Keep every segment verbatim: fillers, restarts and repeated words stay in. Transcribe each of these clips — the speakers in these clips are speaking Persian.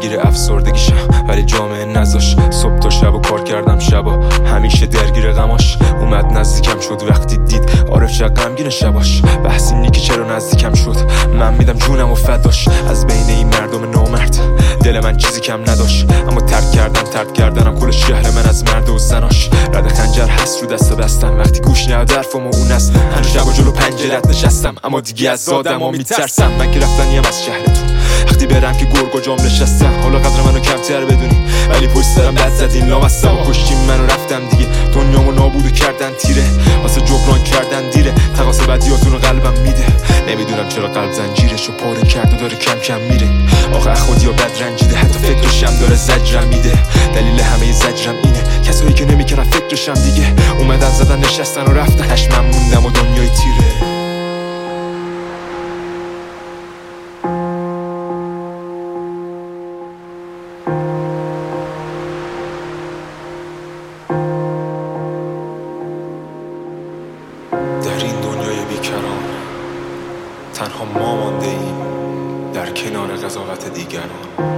درگیر افسردگیشم ولی جامعه نذاش. صبح تا شب و کار کردم شبا همیشه درگیر غماش. اومد نزدیکم شد وقتی دید عارف چقدر غمگین شباش. بحث اینی که چرا نزدیکم شد من میدم جونم و فداش. از بین این مردم نامرد دل من چیزی کم نداشت، اما ترک کردم ترک کردنم کل شهر من از مرد و زناش. رد خنجر هست رو دست بستم وقتی گوش نداد حرفم و اون است. هنوز شب و جلو پنجرت نشستم اما دیگه از آدم ها میترسم. من که رفتنیم از شهرتون وقتی برم که گرگ و جام نشستم. حالا قدر منو کمتر بدونی ولی پشت سرم بد زدین لامستم. پشتیم منو رفتم دیگه دنیامو نابودو کردن تیره واسه جبران کردن دیره. تقاس بدیاتونو قلبم میده نمیدونم چرا قلب زنجیرشو پاره کرد و داره کم کم میره. آخه خودیا بد رنجیده حتی فکرشم داره زجرم میده. دلیل همه زجرم اینه کسایی که نمیکنن فکرشم دیگه اومدن زدن نشستن و رفتن. هش من موندم و دنیای تیره. در این دنیای بیکران تنها ما مانده ایم در کنار قضاوت دیگران.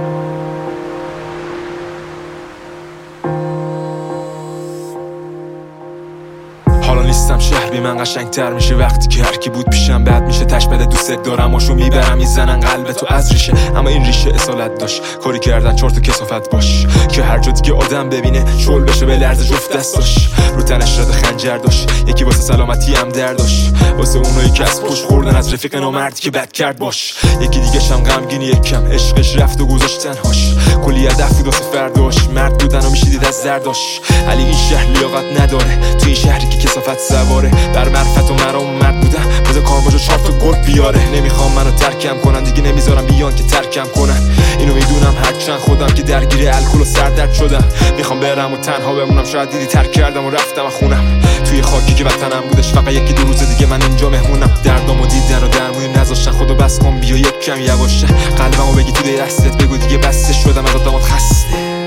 حالا نیستم شهر بی من قشنگ تر میشه وقتی که هر کی بود پیشم بد میشه. تش بده دوست دارم آشو میبرم میزنن قلب تو از ریشه. اما این ریشه اصالت داشت کاری کردن چهار تا کسافت باش که هر جا دیگه آدم ببینه شل بشه به لرز جفت دستاش. رو تنش رد خنجر داشت یکی واسه سلامتی هم در داشت واسه اونایی که از پشت خوردن از رفیق نامردی که بد کرد باش. یکی دیگه شم غمگین یکم عشقش رفت و گذاشت تنهاش. کلی هدف بود واسه فرداش مرد بودن و میشیدید از زرداش. علی این شهر لیاقت نداره تو این شهری که کسافت سواره. بر معرفت و مرام مرد بودم بذار کارباجو چهار تا گرگ بیاره. نمیخوام منو ترکم کنن دیگه نمیذارم بیان که ترکم کنن. اینو میدونم هرچند خودم که درگیر الکل و سردرد شدم. میخوام برم و تنها بمونم شاید دیدی ترک کردم و رفتم و خونم توی خاکی که وطنم بودش. فقط یکی دو روز دیگه من اینجا مهمونم. دردامو دیدن و درمونی نذاشتن خدا بس کن بیا یک کم یواشه. قلبمو بگی تو دستت بگو دیگه بسته شدم از آدمات خسته.